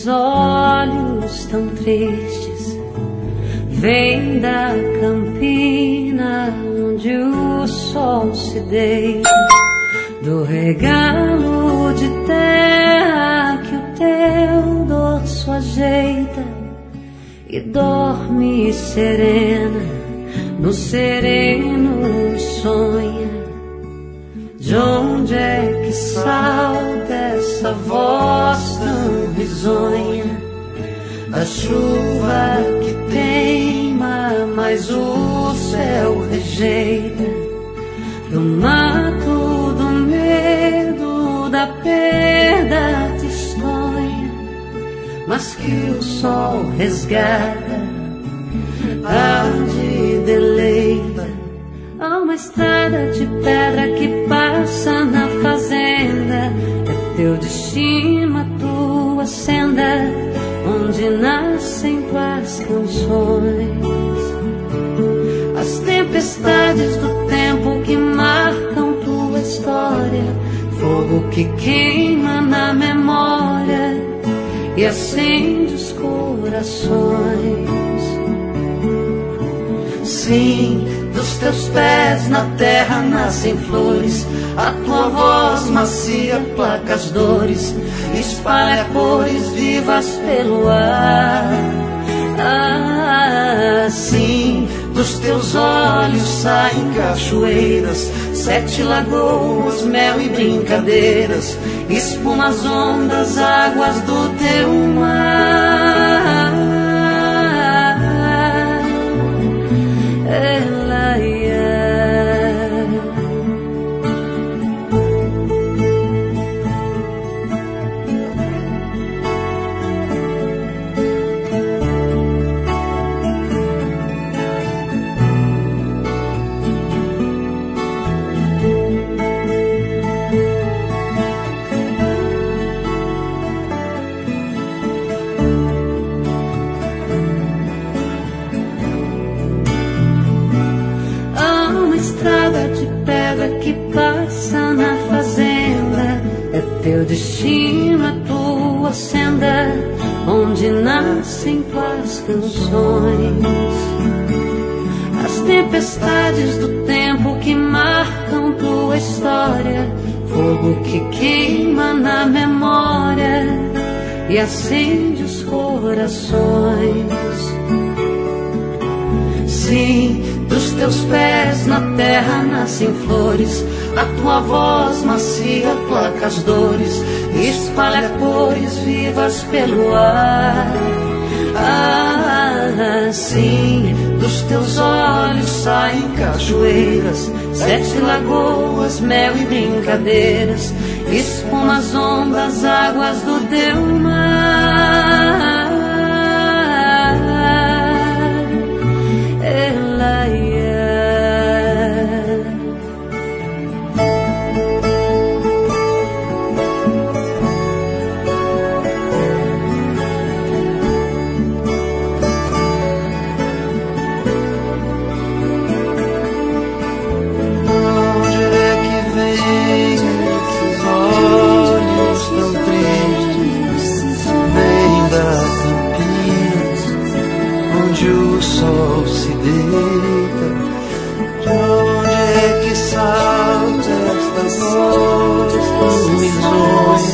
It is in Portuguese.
teus olhos tão tristes vêm da campina onde o sol se deita, do regalo de terra que o teu dorso ajeita e dorme serena, no sereno sonha. De onde é que salta essa voz tão risonha? A chuva que teima, mas o céu rejeita. Do mato, do medo, da perda tristonha, mas que o sol resgata, arde e deleita. Há uma estrada de pedra que passa na fazenda, é teu destino, a tua senda, onde nascem tuas canções. As tempestades do tempo que marcam tua história, fogo que queima na memória e acende os corações. Sim, dos teus pés na terra nascem flores, a tua voz macia placa as dores, espalha cores vivas pelo ar. Sim, dos teus olhos saem cachoeiras, 7 lagoas, mel e brincadeiras, espuma as ondas, águas do teu mar. Teu destino, a tua senda, onde nascem tuas canções. As tempestades do tempo que marcam tua história, fogo que queima na memória e acende os corações. Sim, dos teus pés na terra nascem flores, a tua voz macia placa as dores, espalha cores vivas pelo ar. Sim, dos teus olhos saem cachoeiras, 7 lagoas, mel e brincadeiras, espuma as ondas, águas do teu mar. O sol se deita, de onde é que salta esta voz tão risonha?